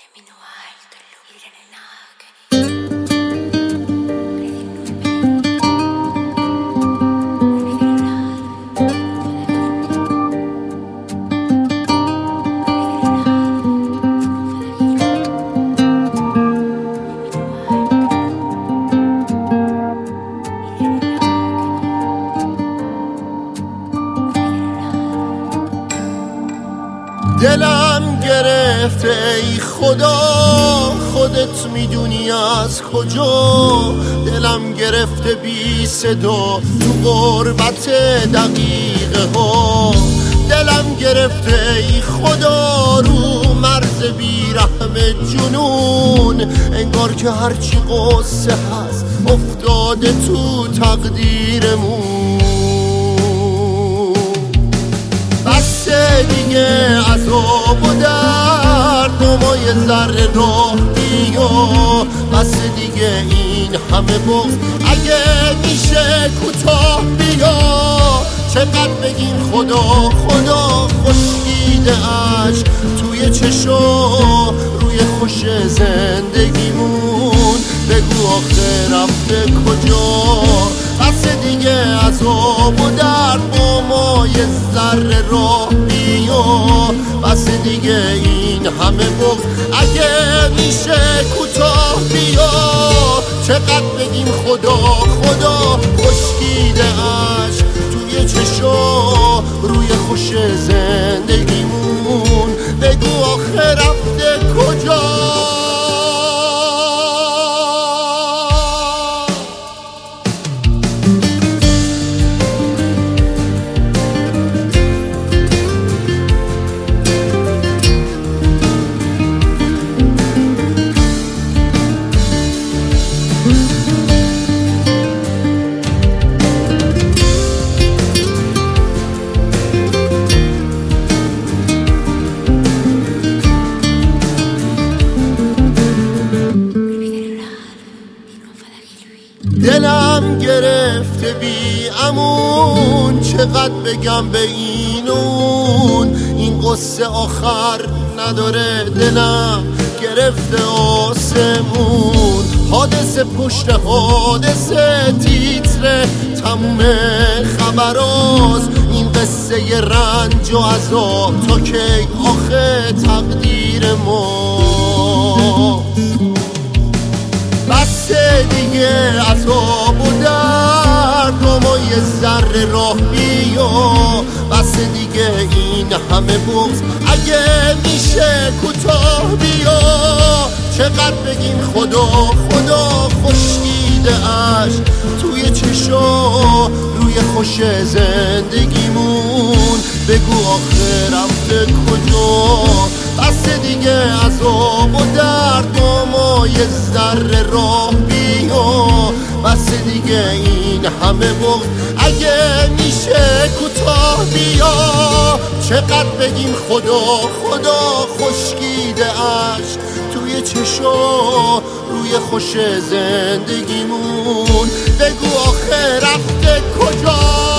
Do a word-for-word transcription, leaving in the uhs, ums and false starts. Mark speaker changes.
Speaker 1: دلم گرفته ای خدا، خودت میدونی از کجا. دلم گرفته بی صدا تو غربت دقیقه ها. دلم گرفته ای خدا رو مرز بیرحم جنون. انگار که هرچی قصه هست افتاده تو تقدیرمون. بسه دیگه عذاب و درد و ما یه ذره راه بیا. بسه دیگه این همه بغض اگه میشه کوتاه بیا. چقدر بگیم خدا خدا خشکیده اش توی چشا روی خوش زندگیمون. بگو آخه رفته کجا. بسه دیگه عذاب و درد با ما یه ذره راه بیا. بسه دیگه این همه بغض اگه میشه کوتاه بیا. چقدر بگیم خدا خدا خشکیده اش توی چشا روی خوش زندگیمون. بگو آخه رفته کجا. دلم گرفته بی امون. چقدر بگم به این اون، این قصه آخر نداره. دلم گرفته آسمون. حادثه پشت حادثه تیتر تموم خبراست. این قصه ی رنج و عذاب تا کی آخه تقدیر ماست. بسه دیگه عذاب و درد و ما یه ذره راه بیا. بسه دیگه این همه بغض اگه میشه کوتاه بیا. چقدر بگیم خدا خدا خشکیده اش توی چشا روی خوش زندگیمون. بگو آخه رفته کجا. بسه دیگه عذاب و درد و ما یه ذره راه بیا. بسه دیگه این همه بغض اگه میشه کوتاه بیا. چقدر بگیم خدا خدا خشکیده اش توی چشا روی خوش زندگیمون. بگو آخه رفته کجا.